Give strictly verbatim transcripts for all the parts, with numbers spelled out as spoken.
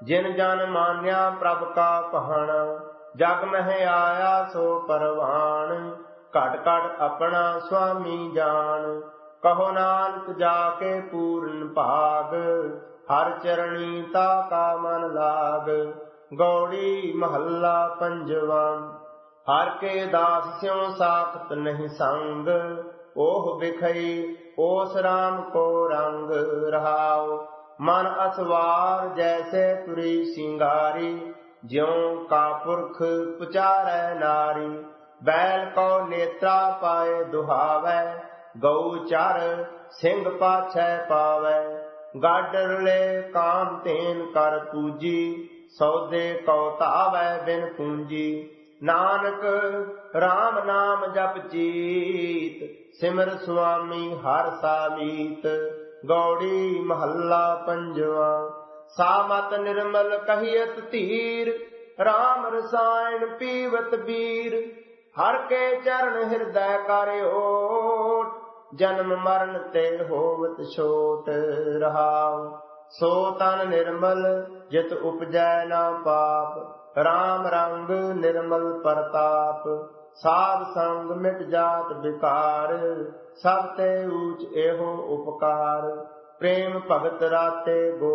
जिन जन मान्या प्रभ का कहन, जग मह आया सो परवान। घट घट अपना स्वामी जान, कहो नानक जाके पूर्ण भाग। हर चरणी ताका मन लाग, गौड़ी महला पंजवा। हर के दास स्यों साखत नहीं संग, ओह बिखई ओस राम को रंग। रहाओ मन असवार जैसे तुरी सिंगारी, ज्यों का पुरख पुचारै नारी। बैल को नेत्रा पाए दुहावै, गऊ चर सिंह पाछै पावै। गाडर ले काम तेन कर पूजी, सौदे को तावै बिन पूंजी। नानक राम नाम जप चीत, सिमर स्वामी हर सामीत। गौड़ी महला पंजवा। सामत निर्मल कहियत धीर, राम रसायन पीवत बीर। हर के चरण हृदय कर ओट, जन्म मरण ते होवत छोट। रहाओ सो तन निर्मल जित उपजै न पाप, राम रंग निर्मल परताप। साध संग मिट जात विकार, सब ते ऊच एहो उपकार। प्रेम भगत राते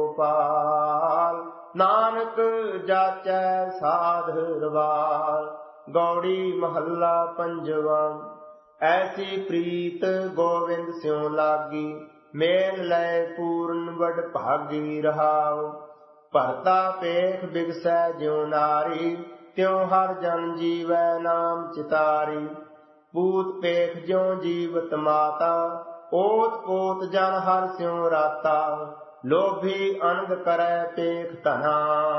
गोपाल, नानक जाचै साध रवाल। गौड़ी महला पंजवा। ऐसी प्रीत गोविंद स्यों लागी, मेल लय पूर्ण वड भागी। रहाओ भरता पेख बिगसै ज्यों नारी, त्यों हर जन जीवै नाम चितारी। पूत पेख ज्यों जीवत माता, ओत पोत जन हर स्यों राता। लोभी अनंद करै पेख धना,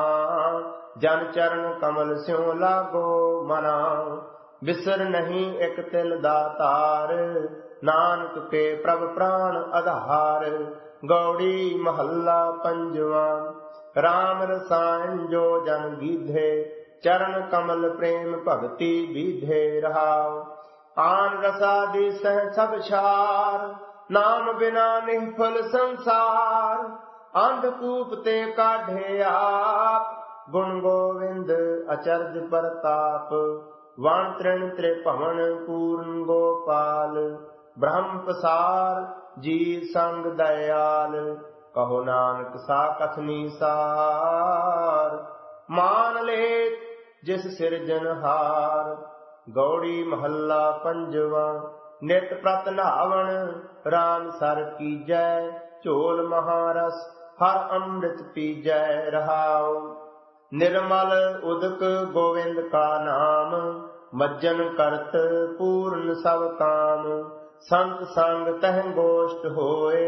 जन चरण कमल स्यों लागो मना। बिसर नहीं एक तिल दातार, नानक के प्रभ प्राण आधार। गौड़ी महला पंजवा। राम रसायन जो जन गीधे, चरण कमल प्रेम भगति बीधे। रहाओ आन रसादि सह सब छार, नाम बिना निष्फल संसार। अंधकूप ते काढ़े आप, गुण गोविंद अचरज परताप। वण तृण त्रिभुवन पूर्ण गोपाल, ब्रह्म प्रसार जी संग दयाल। कहो नानक सा कथनी सार, मान ले जिस सिरजनहार। गौड़ी महला पंजवा। नित प्रत नहावण राम सर कीजै, झोल महारस हर अमृत पीजै। रहाओ निर्मल उदक गोविंद का नाम, मज्जन करत पूर्ण सब काम। संत संग तह गोष्ठ होए,